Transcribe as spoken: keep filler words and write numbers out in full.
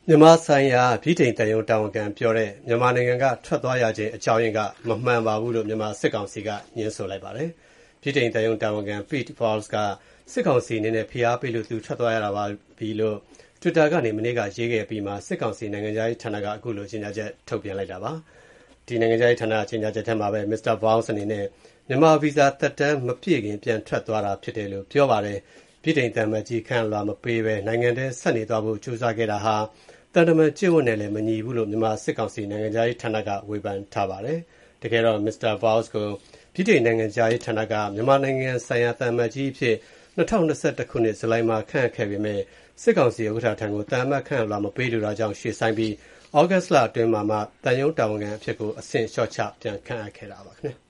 မြန်မာဆိုင်ရာဗြိတိန်သံရုံးတာဝန်ခံပြောတဲ့မြန်မာနိုင်ငံကထွက်သွားရခြင်းအကြောင်းရင်းကမမှန်ပါဘူးလို့မြန်မာစစ်ကောင်စီကငြင်းဆိုလိုက်ပါတယ်။ဗြိတိန်သံရုံးတာဝန်ခံ Pete Vowles ကစစ်ကောင်စီအနေနဲ့ဖိအားပေးလို့သူထွက်သွားရတာပါပြီလို့ Twitter ကနေမနေ့ကရေးခဲ့ပြီးမှစစ်ကောင်စီနိုင်ငံခြားရေးဌာနကအခုလိုကြေညာချက်ထုတ်ပြန်လိုက်တာပါ။ဒီနိုင်ငံခြားရေးဌာနကြေညာချက်ထဲမှာပဲ မစ္စတာ Vowles အနေနဲ့မြန်မာဗီဇာသက်တမ်းမပြည့်ခင်ပြန်ထွက်သွားတာဖြစ်တယ်လို့ပြောပါတယ်။ဗြိတိန်သံအမတ်ကြီးခန့်အပ်လွှာမပေးဘဲနိုင်ငံထဲဆက်နေသွားဖို့ကြိုးစားခဲ့တာဟာသံတမန်ကျင့်ဝတ်နဲ့လည်းမညီဘူးလို့မြန်မာစစ်ကောင်စီနိုင်ငံခြားရေးဌာနကဝေဖန်ထားပါတယ်။တကယ်တော့မစ္စတာ Vowles ကိုဗြိတိန်နိုင်ငံခြားရေးဌာနကမြန်မာနိုင်ငံဆိုင်ရာသံအမတ်ကြီးအဖြစ်၂၀၂၁ခုနှစ်ဇူလိုင်မှာခန့်အပ်ခဲ့ပေမဲ့စစ်ကောင်စီဥက္ကဋ္ဌထံကိုသံအမတ်ခန့်အပ်လွှာမပေးလိုတာကြောင့်ရွှေ့ဆိုင်းပြီးဩဂတ်စ်လအတွင်းမှာမှသံရုံးတာဝန်ခံအဖြစ်ကိုအဆင့်လျှော့ချပြန်ခန့်အပ်ခဲ့တာပါခင်ဗျာ။